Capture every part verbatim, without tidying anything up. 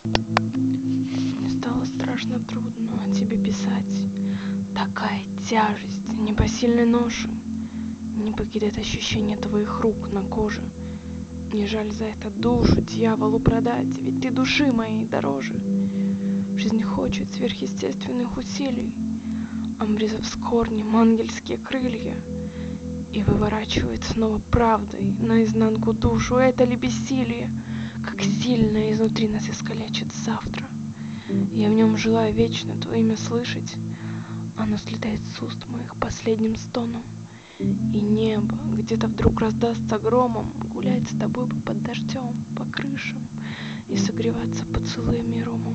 Мне стало страшно трудно о тебе писать. Такая тяжесть, непосильной ноши. Не покидает ощущение твоих рук на коже. Мне жаль за это душу дьяволу продать, ведь ты души моей дороже. Жизнь хочет сверхъестественных усилий, обрезав с корнем ангельские крылья, и выворачивает снова правдой наизнанку душу. Это ли бессилие, как сильно изнутри нас искалечит завтра? Я в нем желаю вечно твое имя слышать, оно слетает с уст моих последним стоном. И небо где-то вдруг раздастся громом, гулять с тобой бы под дождем, по крышам, и согреваться поцелуями и ромом,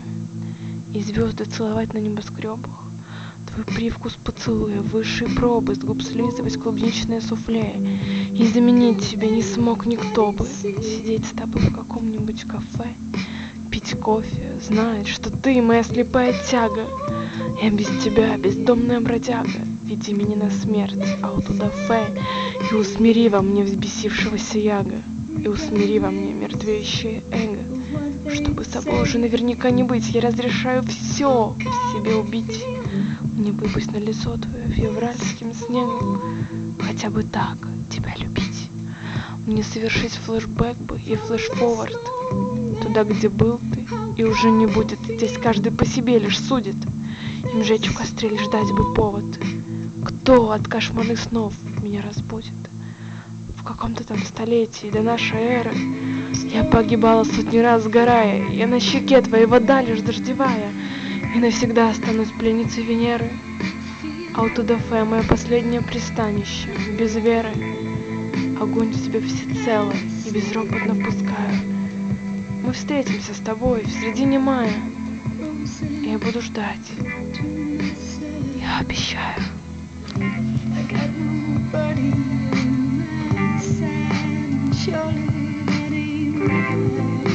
и звезды целовать на небоскребах, твой привкус поцелуя, высший пробы, с губ слизывать клубничное суфле, и заменить тебя не смог никто бы. Сидеть с тобой в каком-нибудь кафе, пить кофе, знать, что ты моя слепая тяга. Я без тебя бездомная бродяга, веди меня на смерть, аутодафе, и усмири во мне взбесившегося яга, и усмири во мне мертвеющее эго. Чтобы собой уже наверняка не быть, я разрешаю все в себе убить. Мне выпасть на лицо твое февральским снегом, хотя бы так тебя любить. Мне совершить флешбэк бы и флешфорвард туда, где был ты, и уже не будет. Здесь каждый по себе лишь судит, им жечь в костре лишь дать бы повод. Кто от кошмарных снов меня разбудит? В каком-то там столетии до нашей эры я погибала сотни раз сгорая, я на щеке твоей вода лишь дождевая, и навсегда останусь пленницей Венеры. Аутодафе — мое последнее пристанище, без веры. Огонь в тебе всецело и безропотно пускаю. Мы встретимся с тобой в середине мая. Я буду ждать. Я обещаю. Surely that ain't right.